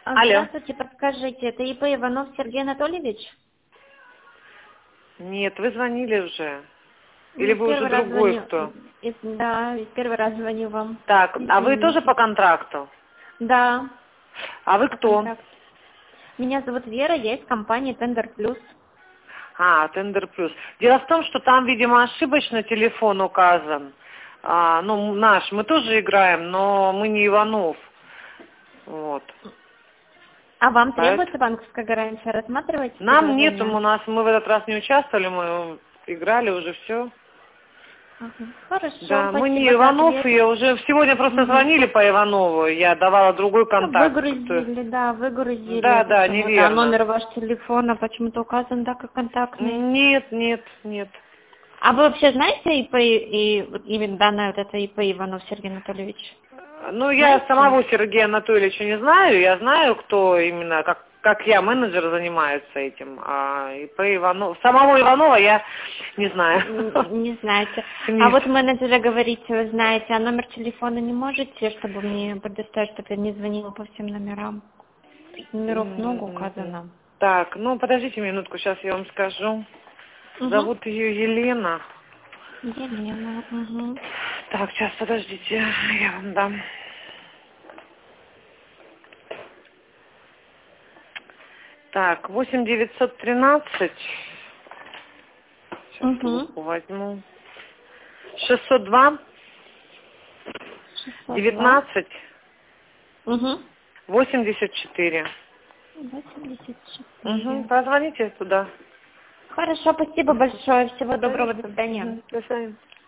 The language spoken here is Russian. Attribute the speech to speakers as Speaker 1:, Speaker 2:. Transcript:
Speaker 1: Алло.
Speaker 2: Здравствуйте, подскажите, это ИП Иванов Сергей Анатольевич?
Speaker 1: Нет, вы звонили уже. Или вы уже
Speaker 2: Первый раз
Speaker 1: другой
Speaker 2: звоню.
Speaker 1: кто?
Speaker 2: Да, первый раз звоню вам.
Speaker 1: Так, а вы тоже
Speaker 2: Извините.
Speaker 1: по контракту?
Speaker 2: Да,
Speaker 1: А вы
Speaker 2: по
Speaker 1: кто?
Speaker 2: контракту. Меня зовут Вера, я из компании Тендер Плюс.
Speaker 1: Тендер Плюс. Дело в том, что там, видимо, ошибочно телефон указан. Ну, наш. Мы тоже играем, но мы не Иванов. Вот.
Speaker 2: А вам
Speaker 1: Поэтому
Speaker 2: требуется банковская гарантия? Рассматриваете
Speaker 1: нам нет,
Speaker 2: предложение?
Speaker 1: мы в этот раз не участвовали, мы играли уже все.
Speaker 2: Ага. Хорошо,
Speaker 1: Да, мы не
Speaker 2: спасибо за
Speaker 1: Иванов,
Speaker 2: ответ.
Speaker 1: и уже сегодня просто
Speaker 2: Мгм.
Speaker 1: звонили по Иванову, я давала другой
Speaker 2: Ну,
Speaker 1: контакт.
Speaker 2: выгрузили, да, выгрузили
Speaker 1: Да,
Speaker 2: почему-то. А
Speaker 1: неверно.
Speaker 2: номер вашего телефона почему-то указан, да, как контактный.
Speaker 1: Нет, нет, нет.
Speaker 2: А вы вообще знаете ИП и вот именно данное вот это ИП Иванов Сергей Анатольевич?
Speaker 1: Ну, я
Speaker 2: Знаете?
Speaker 1: самого Сергея Анатольевича не знаю, я знаю, кто именно, как я, менеджер, занимается этим. Самого Иванова я не знаю.
Speaker 2: Не знаете. А
Speaker 1: Нет.
Speaker 2: вот менеджера говорите, вы знаете, а номер телефона не можете, чтобы мне предоставить, чтобы я не звонила по всем номерам? Номеров много указано.
Speaker 1: Так, ну, подождите минутку, сейчас я вам скажу.
Speaker 2: Угу.
Speaker 1: Зовут ее Елена.
Speaker 2: Елена. Угу.
Speaker 1: Так, сейчас, подождите, я вам дам. Так, 8913. Сейчас
Speaker 2: Угу.
Speaker 1: трубку возьму. 602
Speaker 2: 602.
Speaker 1: 19
Speaker 2: Угу.
Speaker 1: 84.
Speaker 2: 84.
Speaker 1: Позвоните туда.
Speaker 2: Хорошо, спасибо большое. Всего доброго, до свидания.
Speaker 1: До свидания.